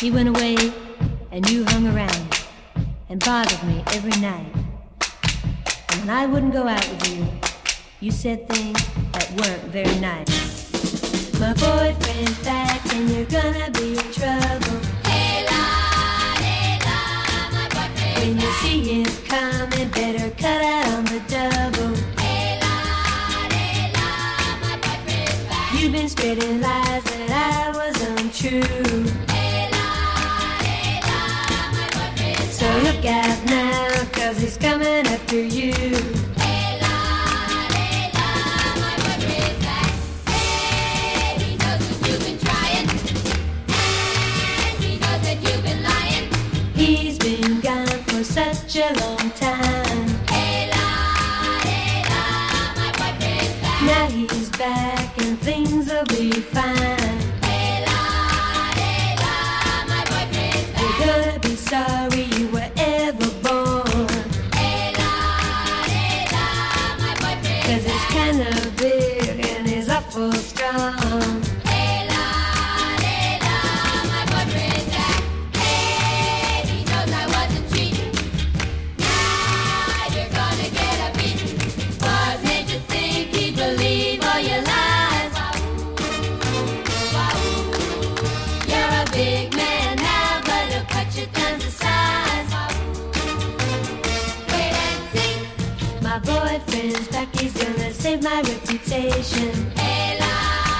He went away and you hung around and bothered me every night. And when I wouldn't go out with you, you said things that weren't very nice. My boyfriend's back and you're gonna be in trouble. Hey la, my boyfriend's when you see him coming, better cut out on the double. Hey la, my boyfriend's back. You've been spreading lies that I was untrue. Hey la, my boyfriend's so look out now, 'cause he's coming after you. Such a long time. Hey la, my boyfriend's back. Now he's back and things will be fine. Hey la, my boyfriend's back. You're gonna be sorry you were ever born. Hey la, my boyfriend's 'cause he's kinda big and he's awful strong. My reputation. Hey la,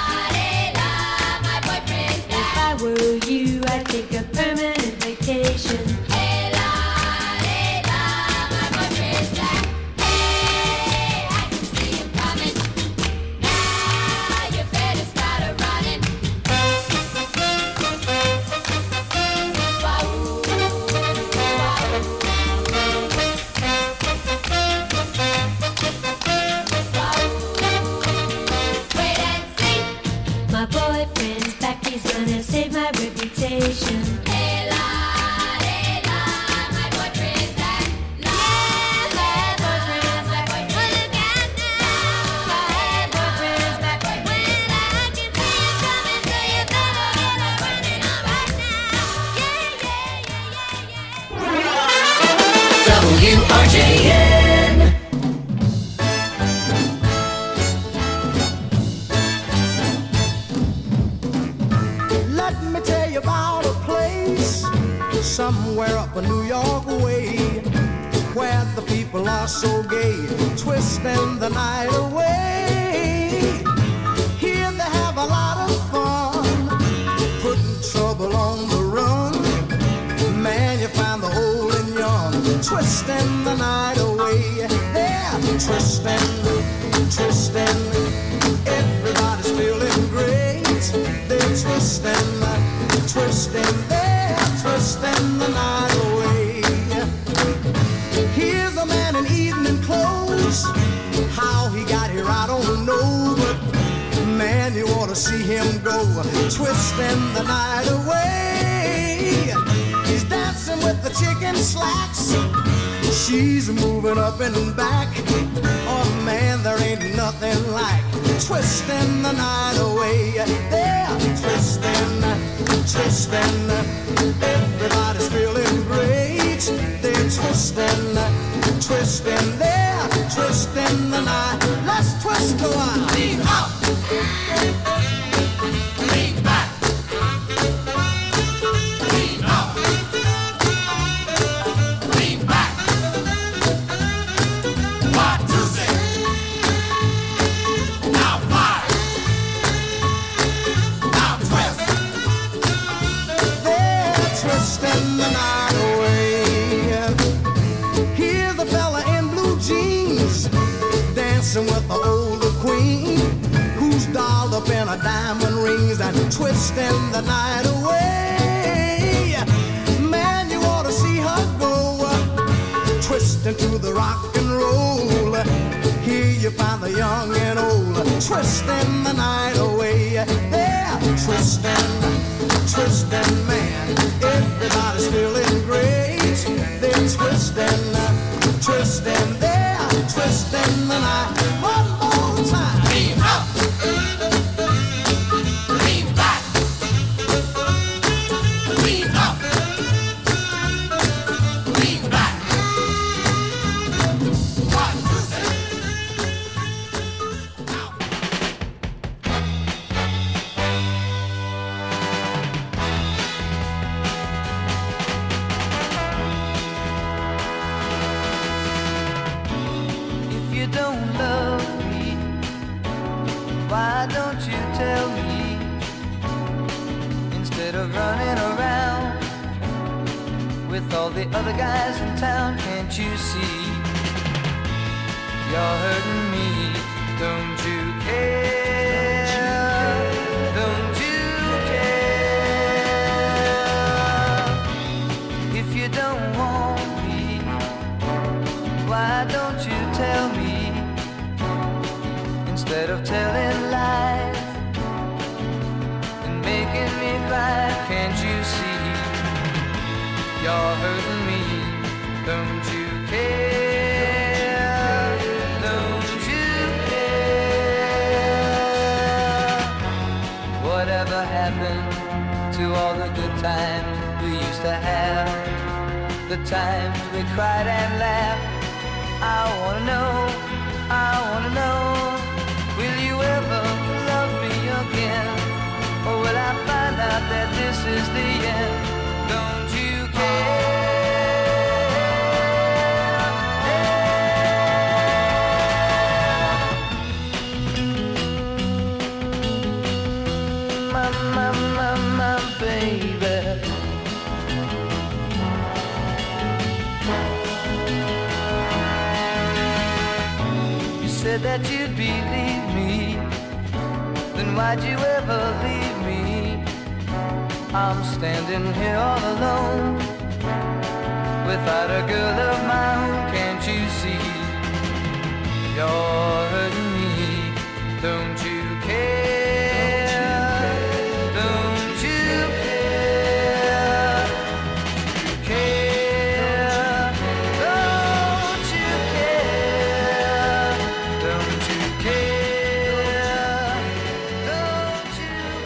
my boyfriend's back. If I were you, I'd take a permanent vacation. Hey la, my boyfriend's back. Hey, I can see him coming. Now you better start a running. Save my reputation. Hey la, my boyfriend's back. La, my boyfriend's back. Look at now, my boyfriend's back. When I can see you coming, so you better get up running on right now. Yeah. WRJN. Somewhere up a New York way, where the people are so gay, twisting the night away. Here they have a lot of fun, putting trouble on the run. Man, you find the old and young, twisting the night away. They're twisting, twisting, everybody's feeling great. They're twisting, twisting, twisting the night away. Here's a man in evening clothes. How he got here I don't know, but man, you ought to see him go, twisting the night away. He's dancing with the chicken slacks. She's moving up and back. Oh man, there ain't nothing like twisting the night away. They're twisting, twisting, everybody's feeling great. They're twisting, twisting, they're twisting the night. Let's twist a while. Lean up, lean back, lean up, lean back. 1, 2, 6. Now 5. Now twist. Twisting the night away. Here's a fella in blue jeans, dancing with the older queen, who's dolled up in her diamond rings and twisting the night away. Man, you ought to see her go, twisting to the rock and roll. Here you find the young and old, twisting the night away. They're twisting, twisting, man, everybody's feeling great. They're twisting, twisting, they're twisting the night. One more time. Lean up, lean back, That you'd believe me, then why'd you ever leave me? I'm standing here all alone, without a girl of my own. Can't you see? You're hurting me. Don't you care? Don't you care? Don't you care? Don't you care? Don't you care? Don't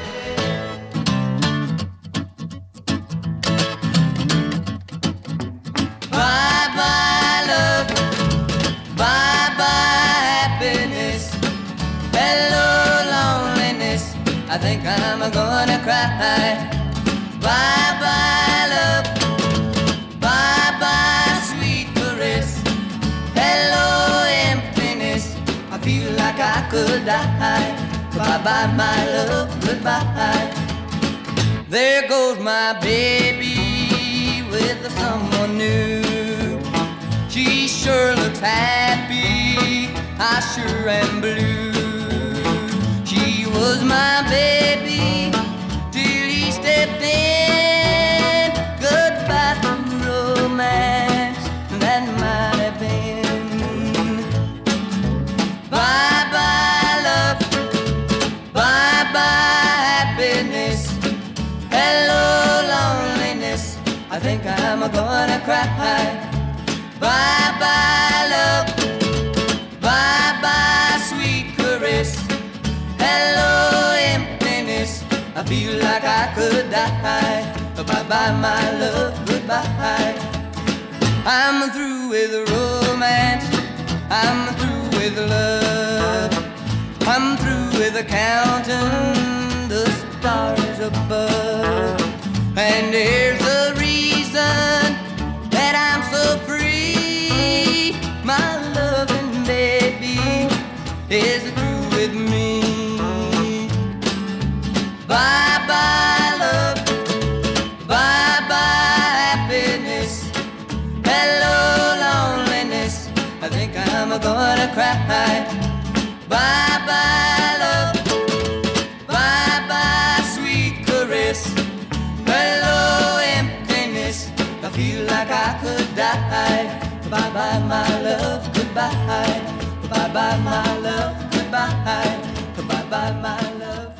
you care? Bye bye love, bye bye happiness, hello loneliness, I think I'm gonna cry. Bye bye love, bye bye sweet caress, hello emptiness, I feel like I could die. Bye bye my love, goodbye. There goes my baby with someone new. She sure looks happy, I sure am blue. She was my baby till he stepped in. Goodbye to romance, that might have been. Bye bye love, bye bye happiness, hello loneliness, I think I'm gonna cry. Bye bye love, bye bye sweet caress, hello emptiness, I feel like I could die. Bye bye my love, goodbye. I'm through with romance, I'm through with love, I'm through with counting the stars above. And here's the reason that I'm so free. My loving baby is through with me. Bye bye love, bye bye happiness, hello loneliness, I think I'm gonna cry. Bye bye love, bye bye sweet caress, hello emptiness, I feel like I could die. Bye bye my love, goodbye. Bye bye my love, goodbye. Bye bye my love.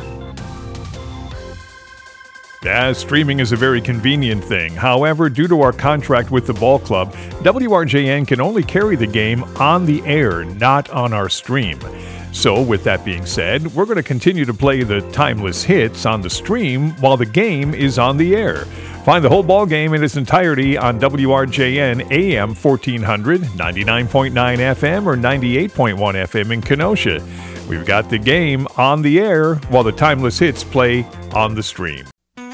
Yeah, streaming is a very convenient thing. However, due to our contract with the ball club, WRJN can only carry the game on the air, not on our stream. So, with that being said, we're going to continue to play the timeless hits on the stream while the game is on the air. Find the whole ball game in its entirety on WRJN AM 1400, 99.9 FM, or 98.1 FM in Kenosha. We've got the game on the air while the timeless hits play on the stream.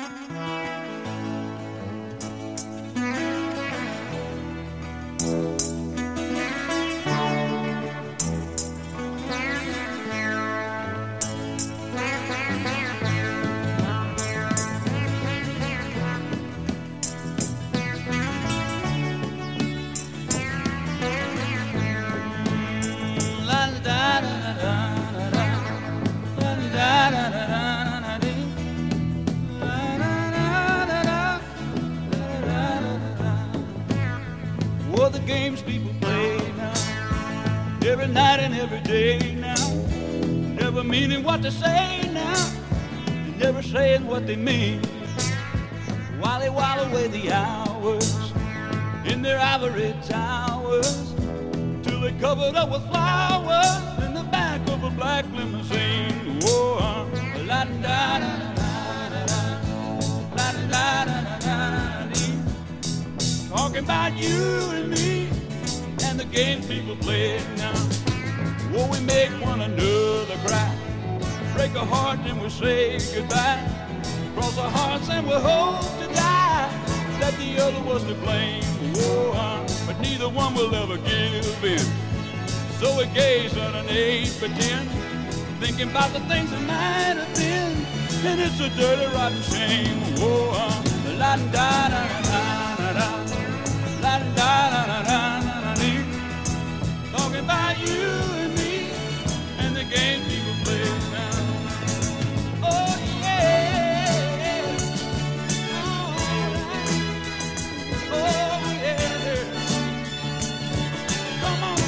Thinking about the things that might have been, and it's a dirty, rotten shame. Oh, la da da da da da, la da da da da da da. Talking about you and me, and the game people play now. Oh yeah, oh yeah. Come on.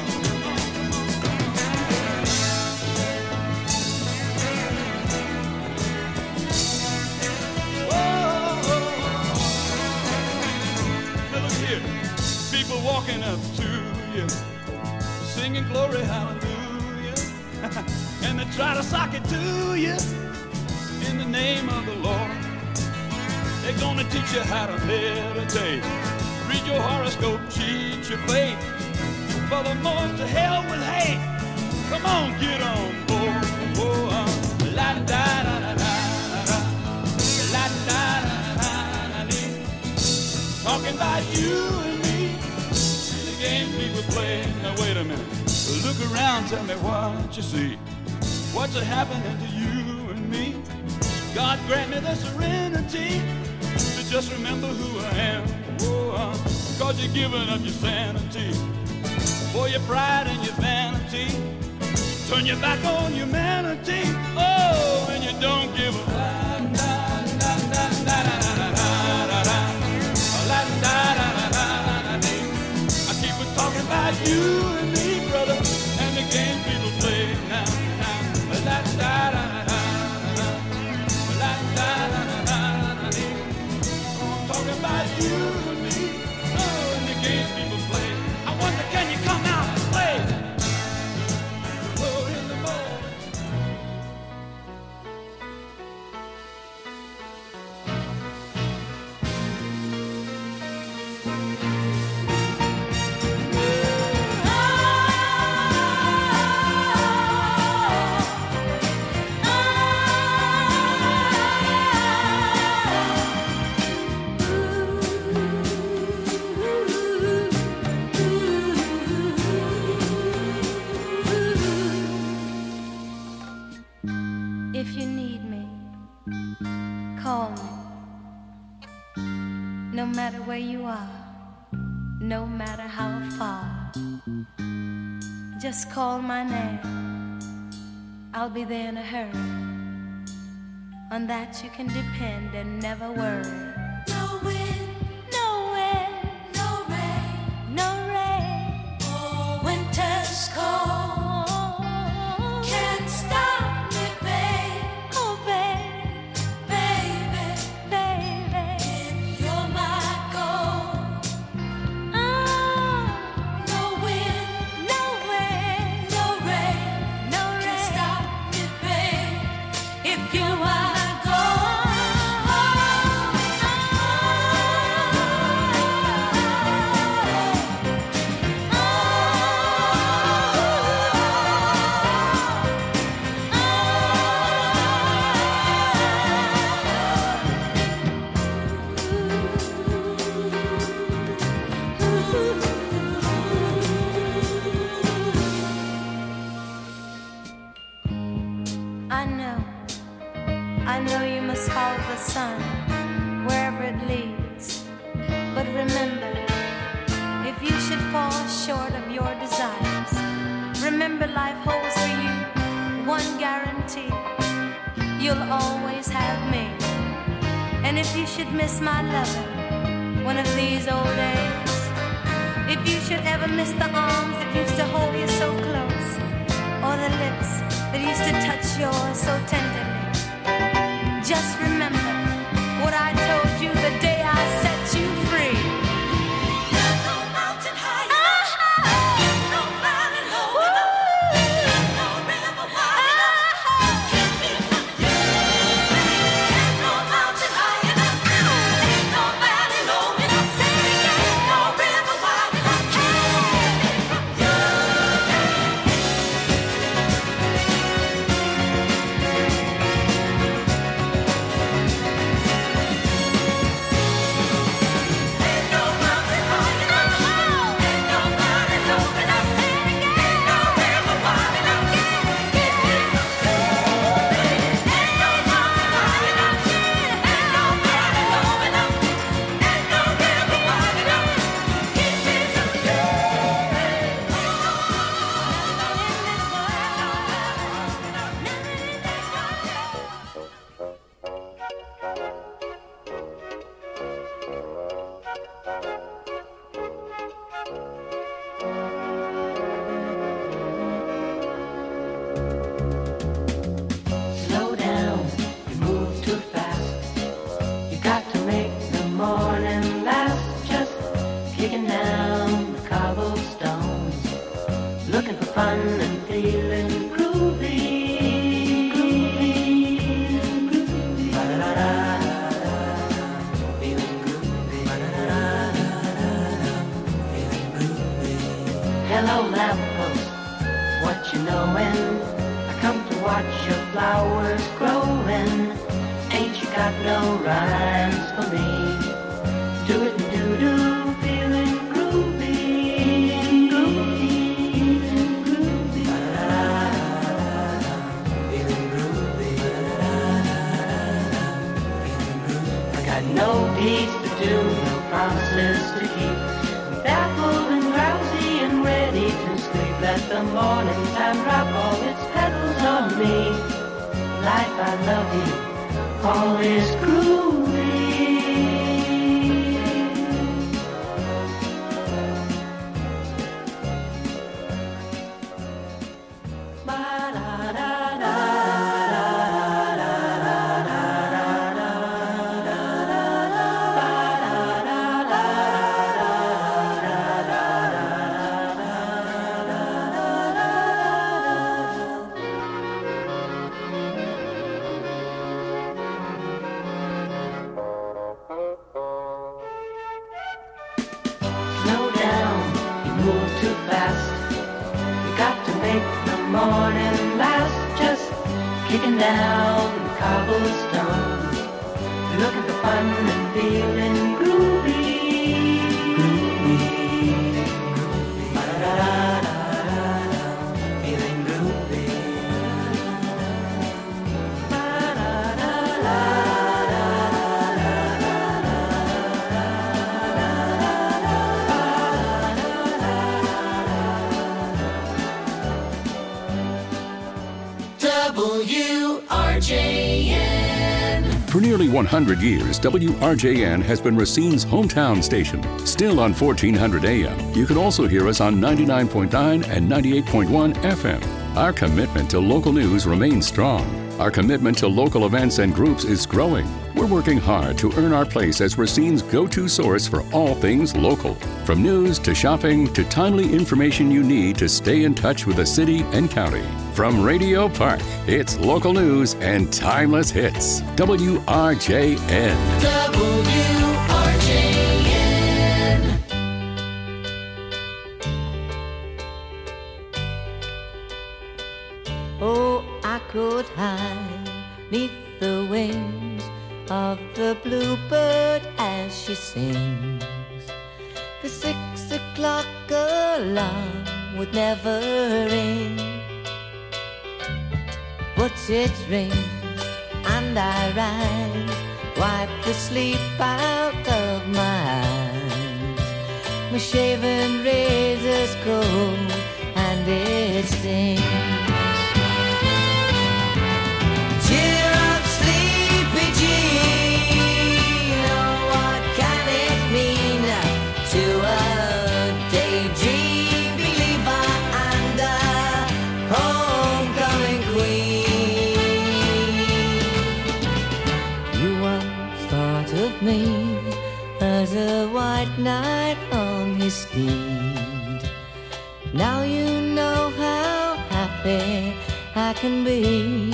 People walking up to you, singing glory, hallelujah, and they try to sock it to you in the name of the Lord. They're gonna teach you how to meditate, read your horoscope, cheat your fate, and furthermore, to hell with hate. Come on, get on board. Oh, la da da da da da, la da da da da da. Talking about you and me, and the game people play. Now wait a minute, look around, tell me what you see. What's happening to you and me? God grant me the serenity to just remember who I am. Oh, cause you're giving up your sanity for your pride and your vanity. Turn your back on humanity. Oh, and you don't give a I keep on talking about you and me, brother, and the game people play now. La da da da da, la da da da da. I'm talking about you and me, oh, and the game people play. I wonder, can you come out and play? Oh, in the morning. If you need me, call me. No matter where you are, no matter how far, just call my name. I'll be there in a hurry. On that you can depend and never worry. No wind, no wind, no rain, no rain. Oh, winter's cold. Can't stop me, babe. Oh, babe, baby, baby. If you're my goal. Oh, no wind, no wind, no rain, no you'll always have me. And if you should miss my loving one of these old days, if you should ever miss the arms that used to hold you so close, or the lips that used to touch yours so tenderly, just remember what I told you the day I set you free. There's no mountain high enough, no valley low enough, no river wide enough, keep me from you. There's no mountain high enough, there's no valley low enough, say it again, no river wide enough, keep me from you. Slow down, you move too fast. You got to make the morning last. Just kicking down the cobblestones, looking for fun and feeling groovy. Groovy. Ba-da-da-da-da-da. Feeling groovy. Ba-da-da-da-da-da. Feeling groovy. Hello, lamppost, what you knowin'? Come to watch your flowers growing. Ain't you got no rhymes for me? Do it and do-do, feeling groovy. Groovy, groovy. Ba-da-da-da-da-da. Feeling groovy. Ba-da-da-da-da-da. Feeling groovy. I got no deeds to do, no promises to keep. I'm baffled and drowsy and ready to sleep. Let the morning time drop all its petals on me. Life, I love you, all is groovy. Slow down, you move too fast. You got to make the morning last. Just kicking down the cobblestones, looking for fun and feeling groovy. Groovy, groovy. Ba-da-da-da-da-da. Feeling groovy. WRJN. For nearly 100 years, WRJN has been Racine's hometown station. Still on 1400 AM. You can also hear us on 99.9 and 98.1 FM. Our commitment to local news remains strong. Our commitment to local events and groups is growing. We're working hard to earn our place as Racine's go-to source for all things local. From news to shopping to timely information you need to stay in touch with the city and county. From Radio Park, it's local news and timeless hits. WRJN. WRJN. Oh, I could hide neath the wings of the bluebird as she sings. The 6 o'clock alarm would never ring, but it rings and I rise, wipe the sleep out of my eyes. My shaven razor's cold and it stings. Cheer up, as a white knight on his steed. Now you know how happy I can be.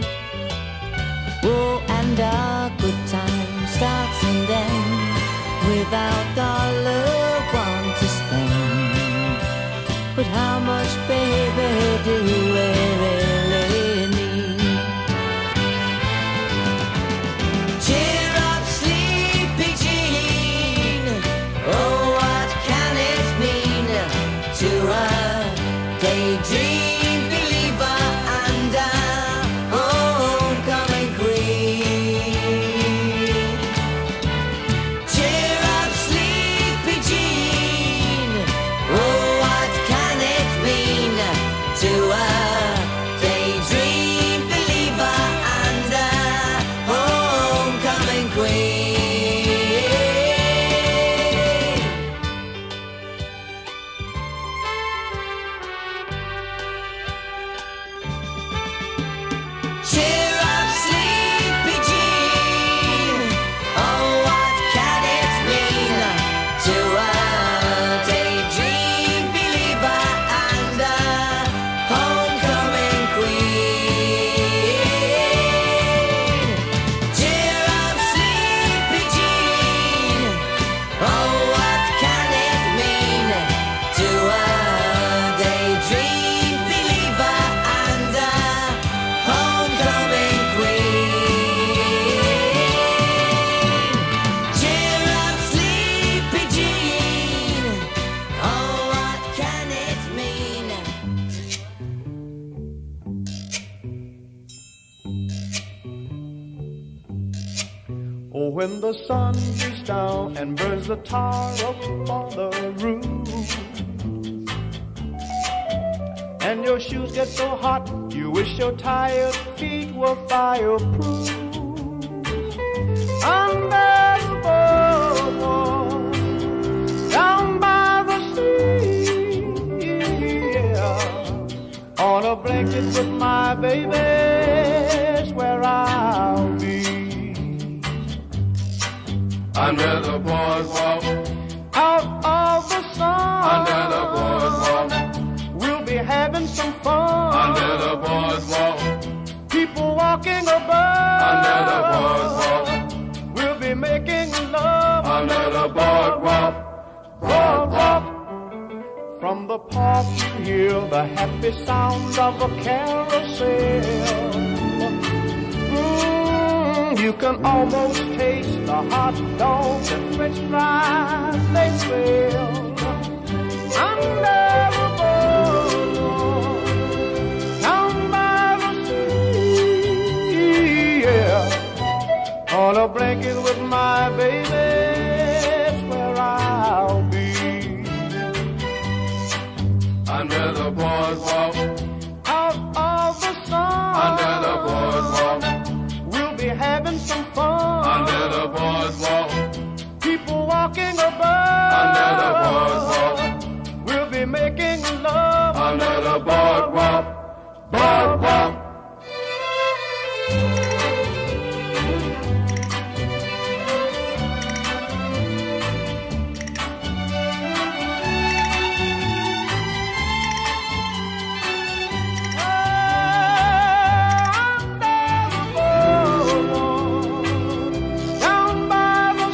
Oh, and our good time starts and ends without $1 to spend. But how much, baby, do we really need? Cheer up, sleepy Jean. Oh, what can it mean to a daydream believer and a homecoming queen? Cheer up, sleepy Jean. Oh, what can it mean to a daydream believer and a homecoming queen? Cheer up, sleepy Jean. Oh, what can it mean to a daydream believer and a homecoming queen? Cheer up, sleepy Jean. Oh, what can it mean to a daydream believer and a homecoming queen? Cheer up, sleepy Jean. Oh, what can it mean? Oh, when the sun beats down and burns the tar up on the roof, and your shoes get so hot, you wish your tired feet were fireproof. Under the boardwalk, down by the sea, yeah, on a blanket with my baby's where I'll be. Under the boardwalk, Out of the sun, under the boardwalk, we'll be having some fun. under the boardwalk, People walking above, under the boardwalk, we'll be making love under the boardwalk, boardwalk. From the park you hear the happy sound of a carousel. You can almost taste the hot dogs and french fries they sell. Under the boardwalk, down by the sea, yeah. On a blanket with my baby, it's where I'll be. under the boardwalk, Out of the sun, under the boardwalk, we'll be having some fun. under the boardwalk, People walking above, under the boardwalk, we'll be making love under the boardwalk, boardwalk. down by the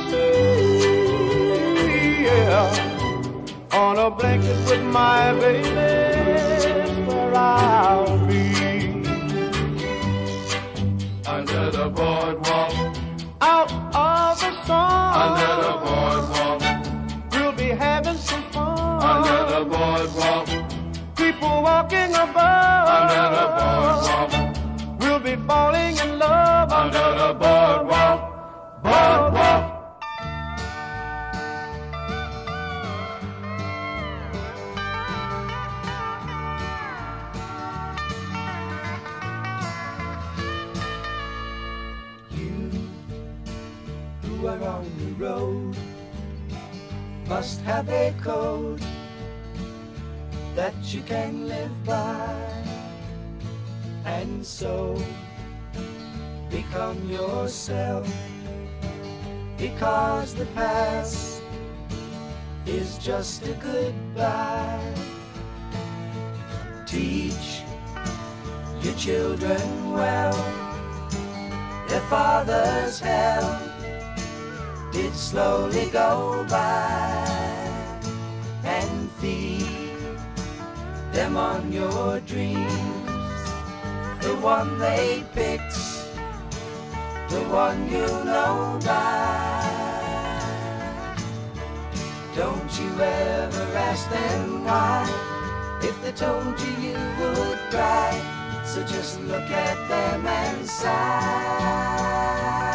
sea, yeah. On a blanket with my baby, is where I'll be. Under the boardwalk, Out of the sun, under the boardwalk, we'll be having some fun. under the boardwalk, People walking above, under the boardwalk, we'll be falling in love under the boardwalk, boardwalk. who are on the road must have a code that you can live by, and so become yourself because the past is just a goodbye. Teach your children well. Their father's hell did slowly go by, and feed them on your dreams, the one they picked, the one you know by. Don't you ever ask them why, if they told you you would cry. So just look at them and sigh,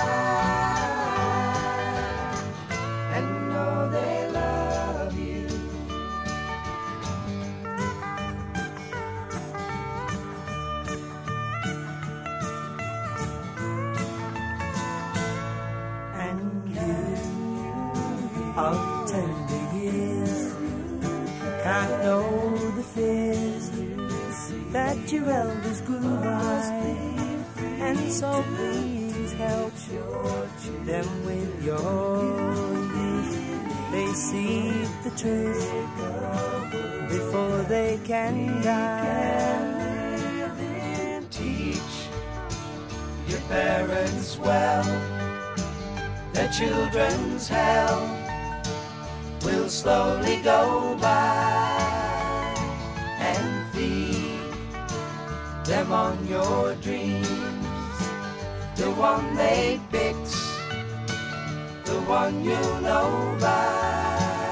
and know they love you. And you of tender years can't know the fears that your elders grew by, and so please help them with your youth. They see the truth before they can die. Teach your parents well, their children's hell will slowly go by, and feed them on your dreams, the one they picked, the one you know by.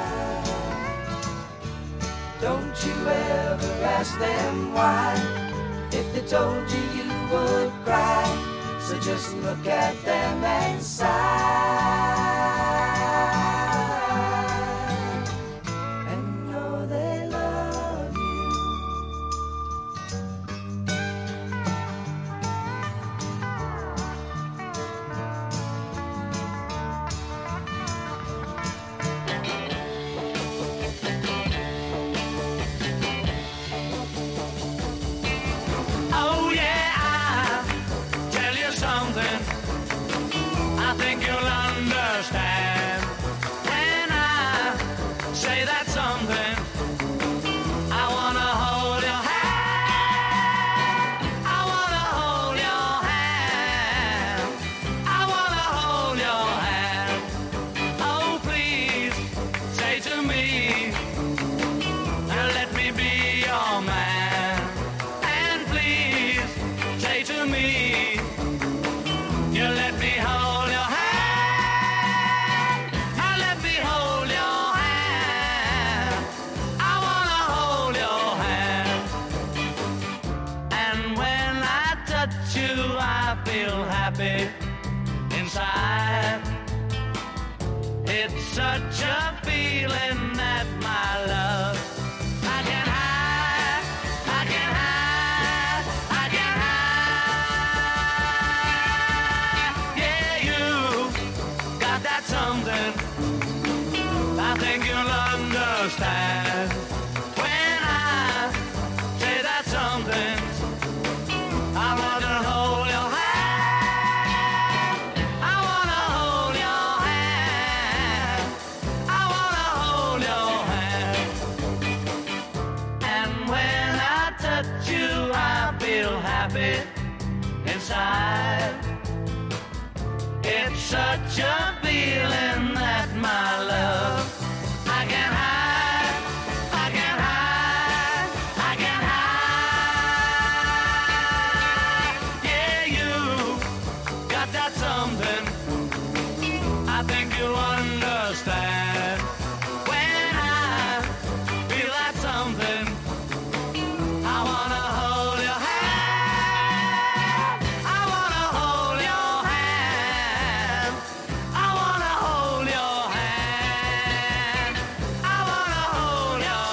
Don't you ever ask them why, if they told you you would cry. So just look at them and sigh, and know they love you. Oh yeah, I'll tell you something I think you'll understand when I say that something. I wanna hold your hand, I wanna hold your hand, I wanna hold your hand. Oh please, say to me, let me be your man. And please, say to me, you let me hold your hand. Now let me hold your hand. I wanna hold your hand. And when I touch you, I feel happy inside. It's such a feeling that my love I can hide, I can hide, I can hide. Yeah, you got that something I think you'll understand when I say that something. I wanna hold your hand, I wanna hold your hand, I wanna hold your hand. And when I touch you, I feel happy inside. It's such a feeling that my love I can hide, I can hide, I can hide. Yeah, you got that something I think you'll understand when I feel that something. I wanna hold your hand, I wanna hold your hand, I wanna hold your hand, I wanna hold your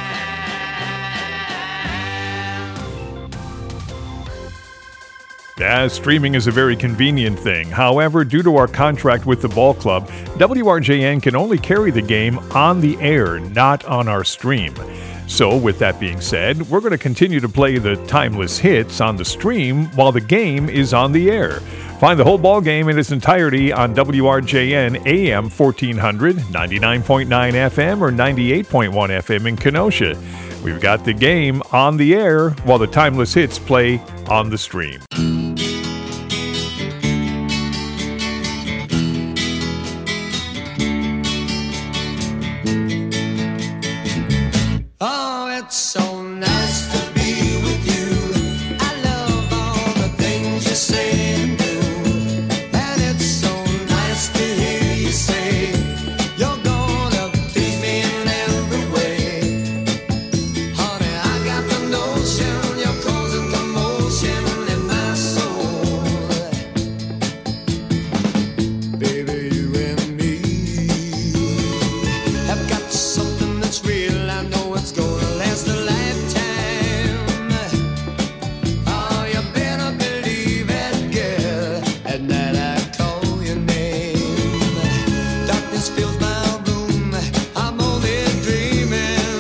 hand. Yeah, streaming is a very convenient thing. However, due to our contract with the ball club, WRJN can only carry the game on the air, not on our stream. So, with that being said, we're going to continue to play the timeless hits on the stream while the game is on the air. Find the whole ball game in its entirety on WRJN AM 1400, 99.9 FM, or 98.1 FM in Kenosha. We've got the game on the air while the timeless hits play on the stream. Oh, it's so nice to be with you. I love all the things you say and do. And it's so nice to hear you say you're gonna please me in every way. Honey, I got the notion you're causing commotion in my soul. Baby, you and me have got something that's real. I know it's gonna last a lifetime. Oh, you better believe it, girl. At night I call your name. Darkness fills my room. I'm only dreaming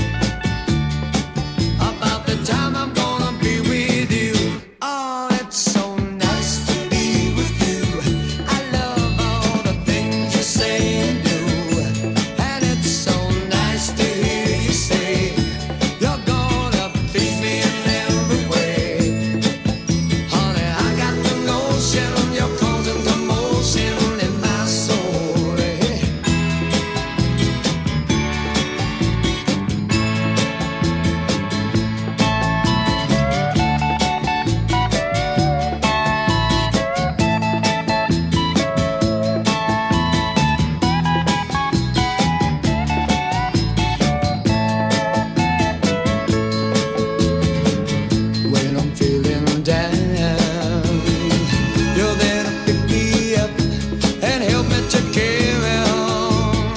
about the time I'm gonna be with you. Oh, it's so nice to be with you. I love all the things you say and do. And it's so nice to hear you say you're gonna please me in every way. Honey, I got the notion you're causing commotion in my soul. When I'm feeling down, you're there to pick me up and help me to carry on.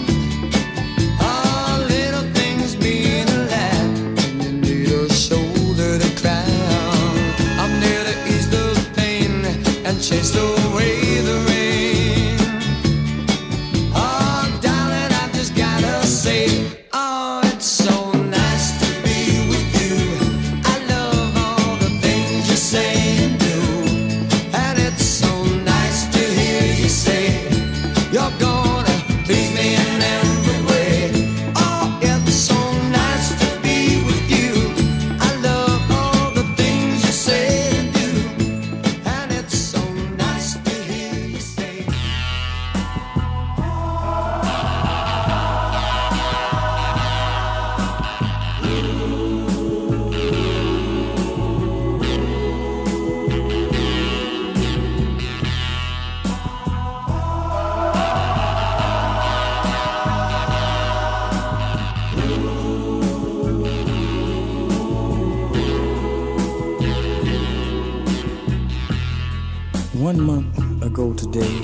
All little things mean a lot when you need a shoulder to cry on. I'm there to ease the pain and chase away the rain. Oh, darling, I just gotta say, oh, it's so nice to be with you. I love all the things you say and do. And it's so nice to hear you say you're gonna please me in every way. Oh, it's so nice to be with you. I love all the things you say and do. And it's so nice to hear you say. One month ago today,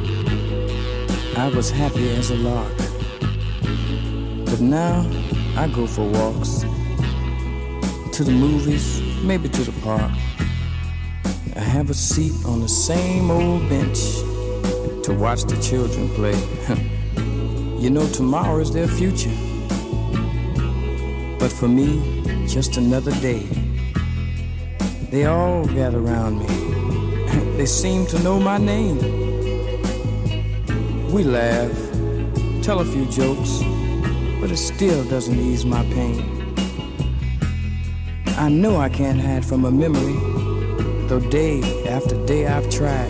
I was happy as a lark. But now I go for walks, to the movies, maybe to the park. I have a seat on the same old bench to watch the children play. You know, tomorrow is their future. But for me, just another day. They all gather around me. They seem to know my name. We laugh, tell a few jokes, but it still doesn't ease my pain. I know I can't hide from a memory, though day after day I've tried.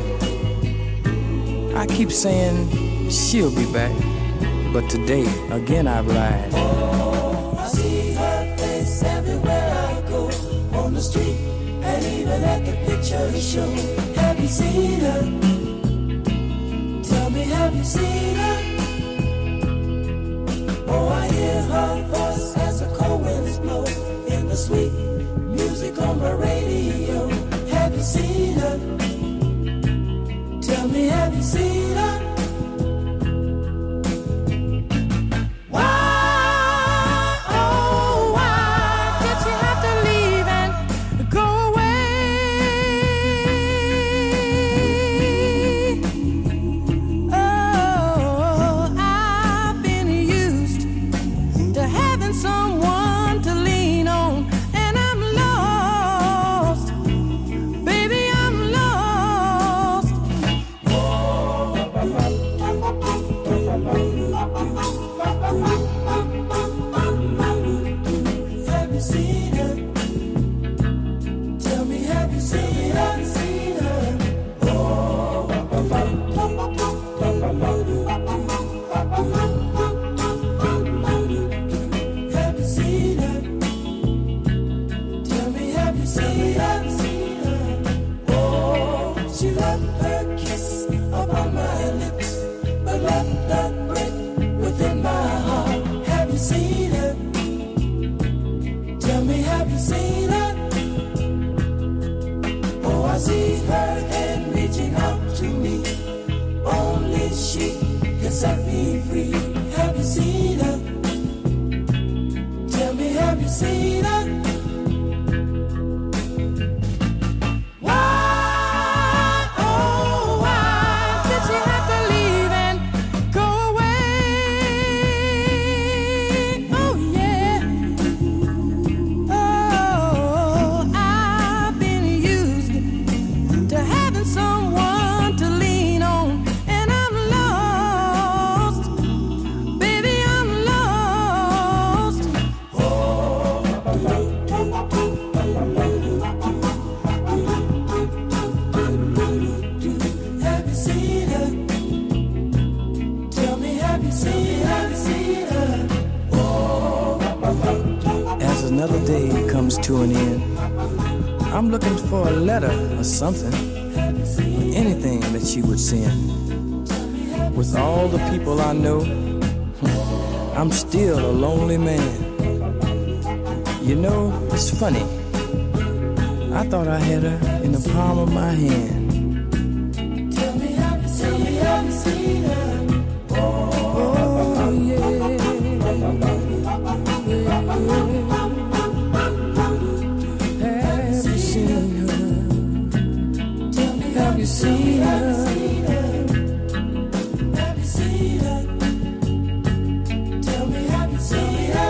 I keep saying she'll be back, but today again I've lied. Oh, I see her face everywhere I go, on the street and even at the picture show. Have you seen her? Tell me, have you seen her? Oh, I hear her voice as the cold winds blow in the sweet music on my radio. Have you seen her? Tell me, have you seen her? Oh be free. Have you seen her? Tell me, have you seen her? Why, oh, why did she have to leave and go away? Oh, yeah. Oh, I've been used to having someone to lean on, and I'm lost, baby, I'm lost. Have you seen her? Tell me, have you seen her? As another day comes to an end, I'm looking for a letter or something, anything that she would send. With all the people I know, I'm still a lonely man. You know, it's funny. I thought I had her in the palm of my hand. Tell me, have you seen her? Oh, yeah. Have you seen her? Have you seen her? Have you seen her? Tell me, have you seen her?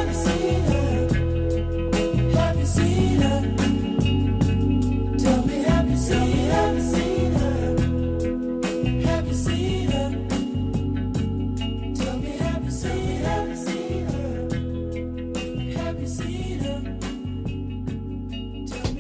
Have you seen her? Tell me, have you seen her? Have you seen her? Tell me, have you seen her? Have you seen her? Tell me,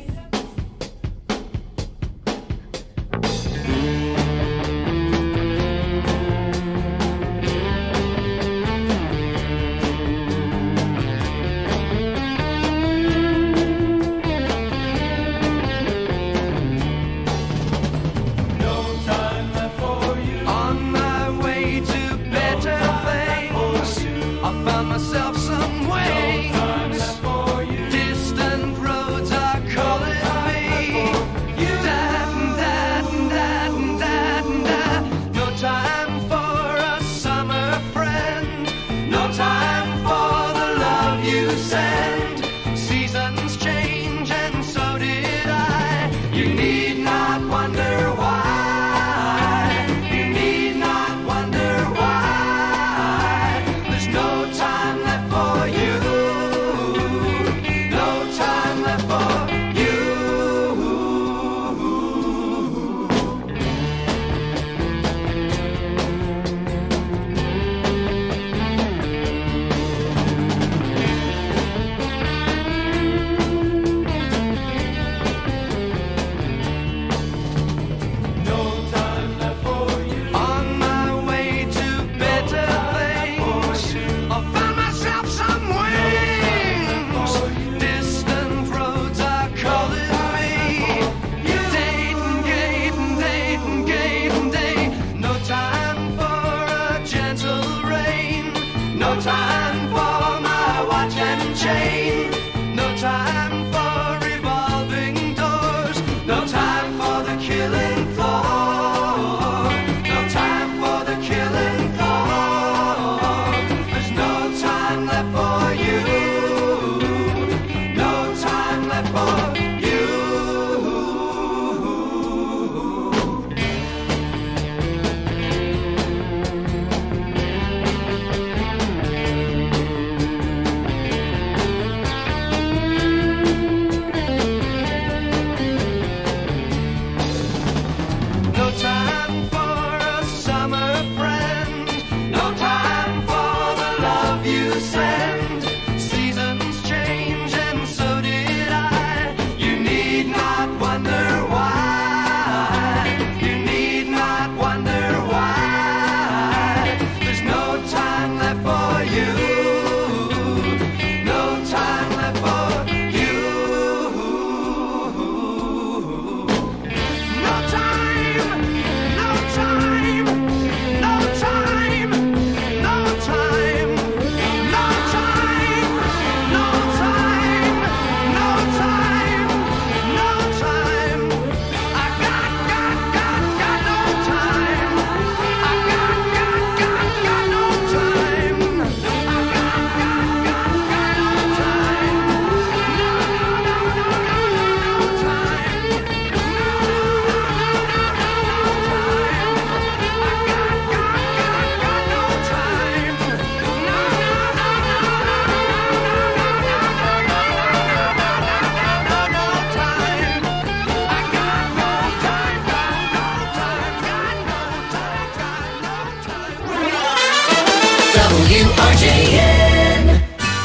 On my way to better things, I found myself some wings. Distant roads are calling me. No time for a summer friend. No time for the love you send. Seasons change and so did I. You need not wonder why. You need not wonder why. There's no time left for you. No time left for you. On my way to better things, I found myself some wings. Distant roads are calling me. Day. No time for a gentle rain. No time for my watch and chain. No time for revolving doors. No time for the killing floor. No time for the killing floor. There's no time left for you. No time left for you. WRJN.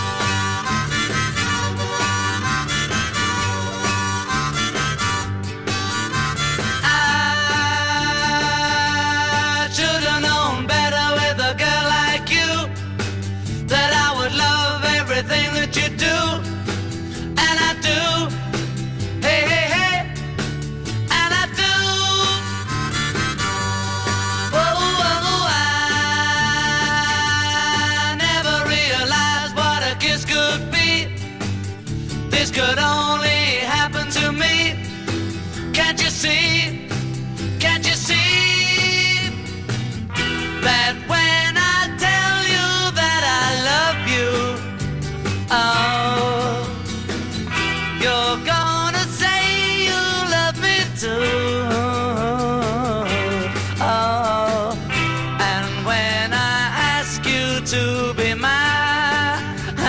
I should have known better with a girl like you, that I would love everything that you do, and I do. Hey, hey, hey, and I do. Oh, I never realized what a kiss could be. This could only happen to me. Can't you see? Can't you see that when I tell you that I love you, oh, you're gonna say you love me too. Oh, and when I ask you to be mine,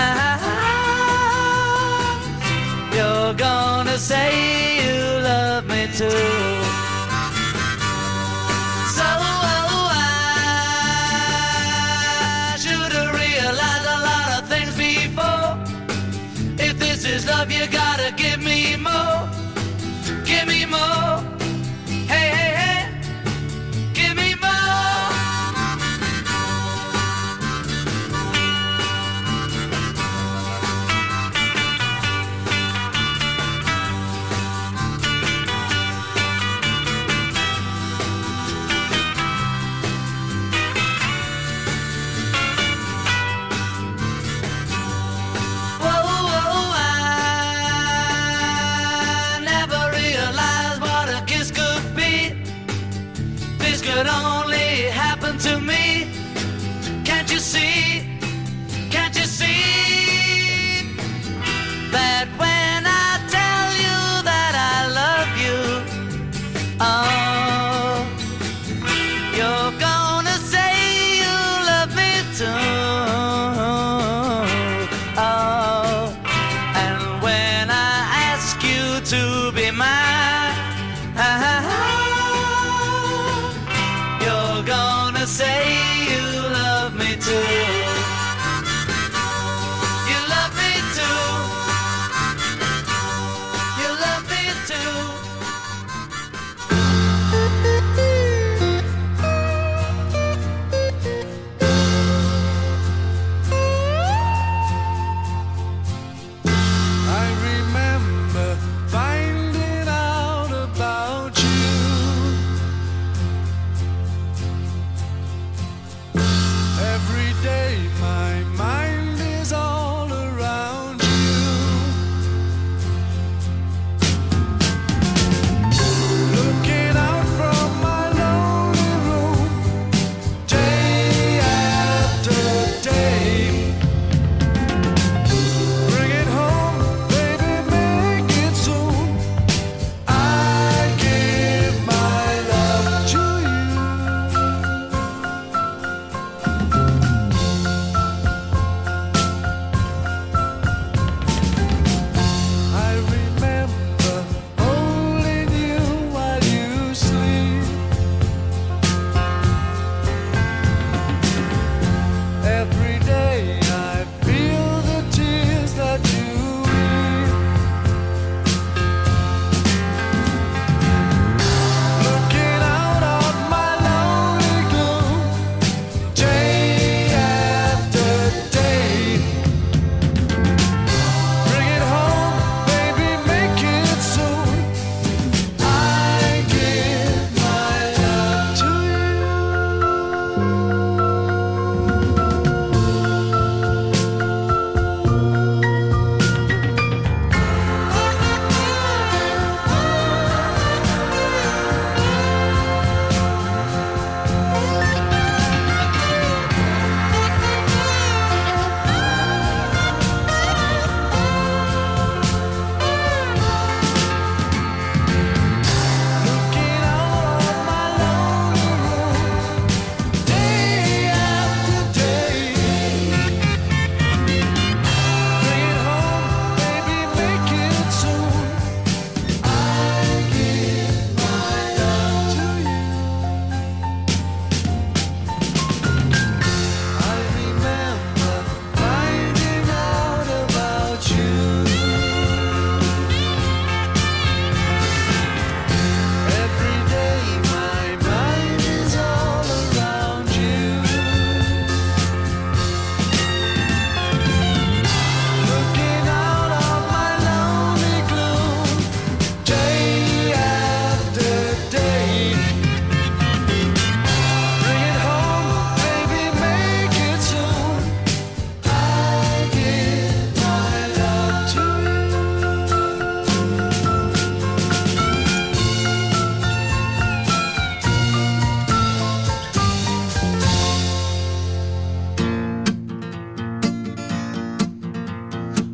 you're gonna say you love me too. So I should have realized a lot of things before. If this is love, you gotta give me more. Give me more. Hey, hey, hey. Give me more.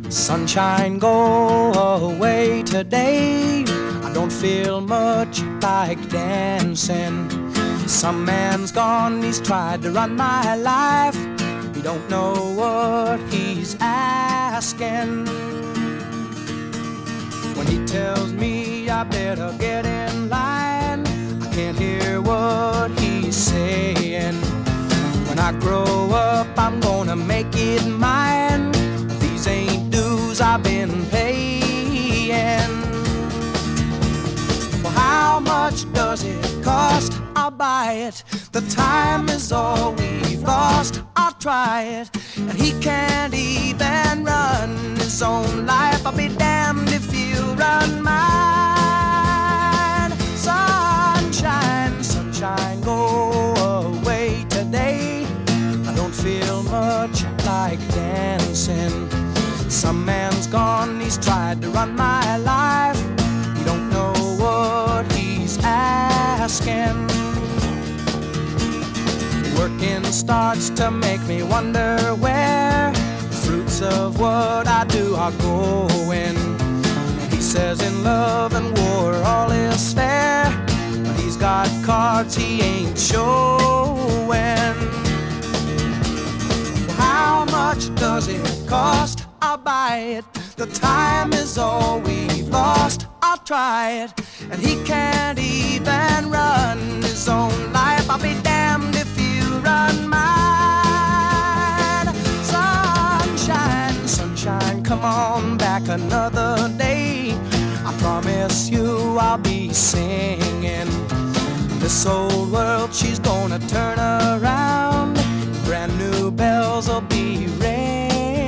Sunshine, go away today. I don't feel much like dancing. Some man's gone, he's tried to run my life. He don't know what he's asking. When he tells me I better get in line, I can't hear what he's saying. When I grow up, I'm gonna make it mine. These ain't dues I've been paying. Well, how much does it cost? I'll buy it. The time is all we've lost. I'll try it. And he can't even run his own life. I'll be damned if you run mine. Sunshine, sunshine, go away today. I don't feel much like dancing. Some man's gone, he's tried to run my life. You don't know what he's asking. Working starts to make me wonder where the fruits of what I do are going. He says in love and war all is fair, but he's got cards he ain't showing. How much does it cost? I'll buy it. The time is all we've lost. I'll try it. And he can't even run his own life. I'll be damned if you run mine. Sunshine, sunshine, come on back another day. I promise you I'll be singing. This old world, she's gonna turn around. Brand new bells will be ringing.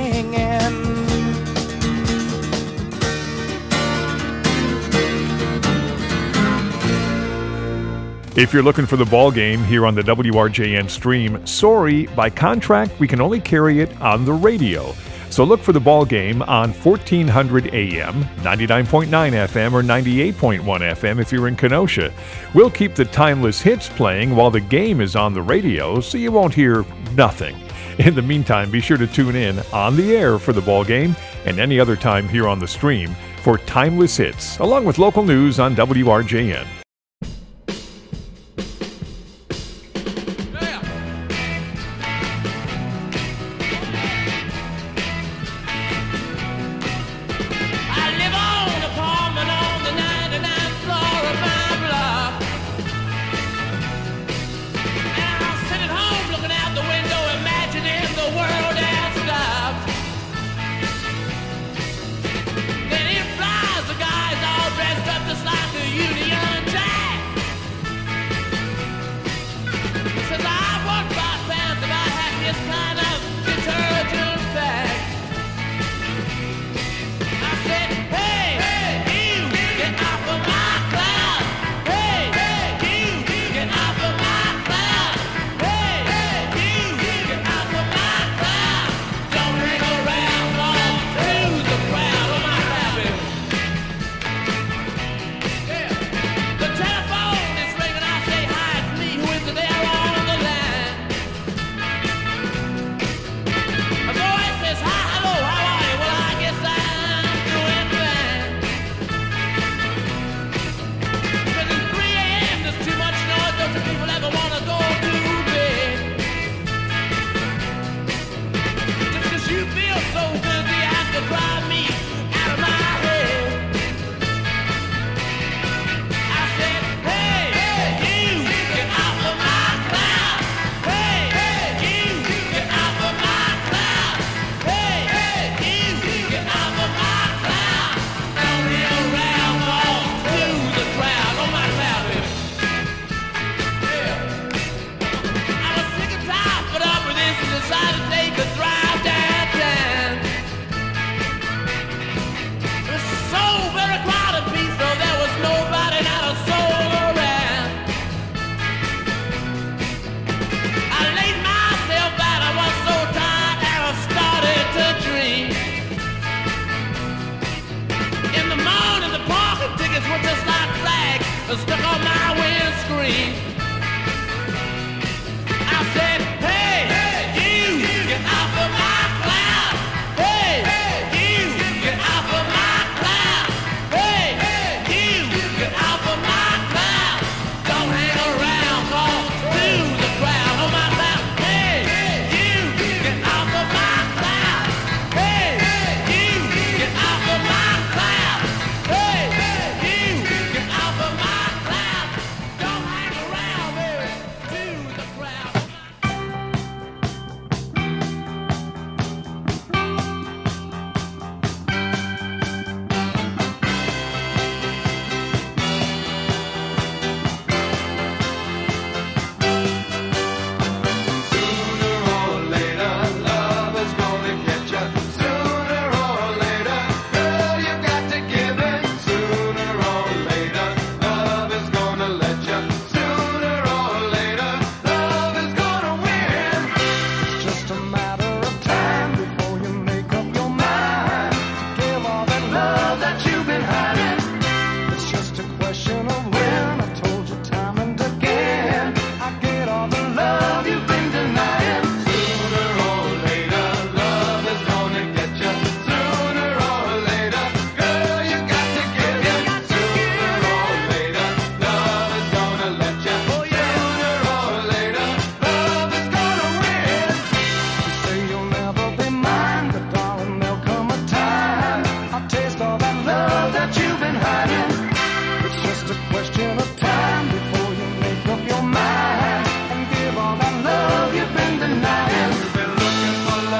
If you're looking for the ball game here on the WRJN stream, sorry, by contract, we can only carry it on the radio. So look for the ball game on 1400 AM, 99.9 FM, or 98.1 FM if you're in Kenosha. We'll keep the timeless hits playing while the game is on the radio, so you won't hear nothing. In the meantime, be sure to tune in on the air for the ball game and any other time here on the stream for timeless hits, along with local news on WRJN. Then in flies the guys all dressed up just like the Union Jack.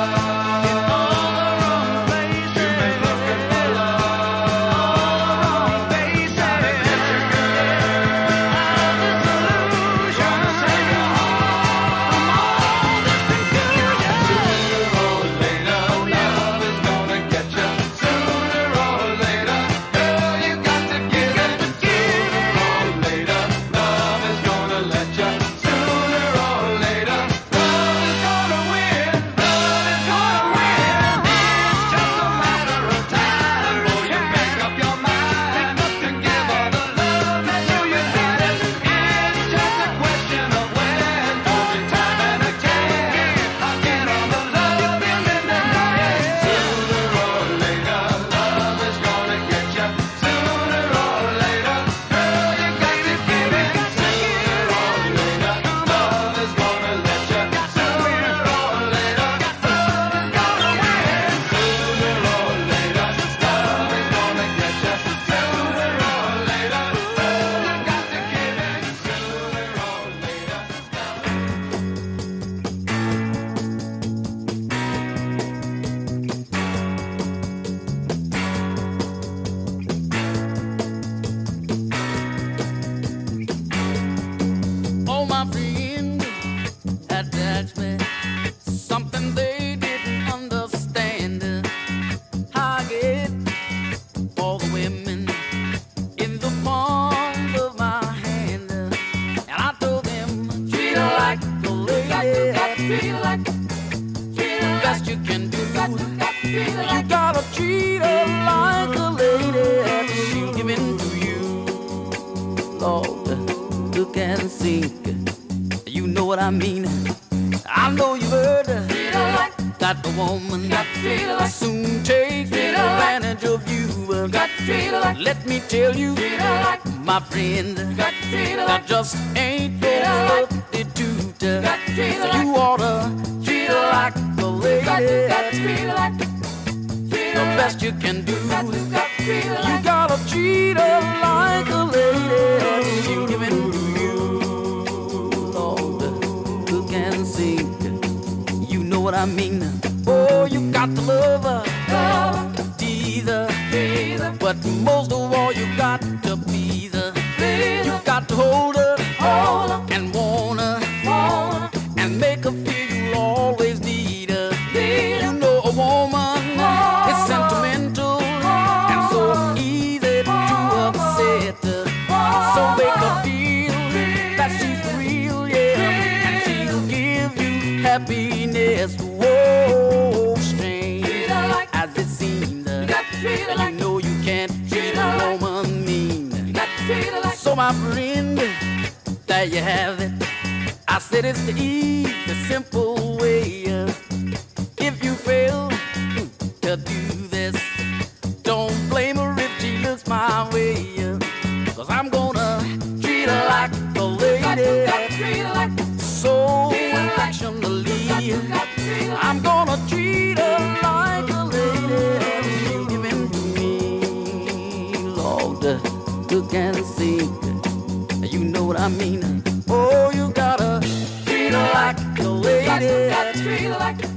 Let me tell you, my friend, that just ain't no substitute. So you oughta treat her like a lady. The best you can do, you gotta treat her like a lady. She'll give in to you, Lord, who can sing. You know what I mean? Oh, you got to love her, tease her. But most of all, you got to be the. You got to hold her and want her and make her feel you'll always need her. You know a woman is sentimental and so easy to upset her. So make her feel that she's real, yeah, and she'll give you happiness. Whoa, strange as it seems. You know you can't treat a woman mean. So my friend, there you have it. I said it's the easy, simple way. If you fail to do this, don't blame her if she looks my way. 'Cause I'm gonna treat her like a lady, so affectionately. I'm gonna treat her like a lady. You can sing, you know what I mean. Oh, you gotta treat her like a lady.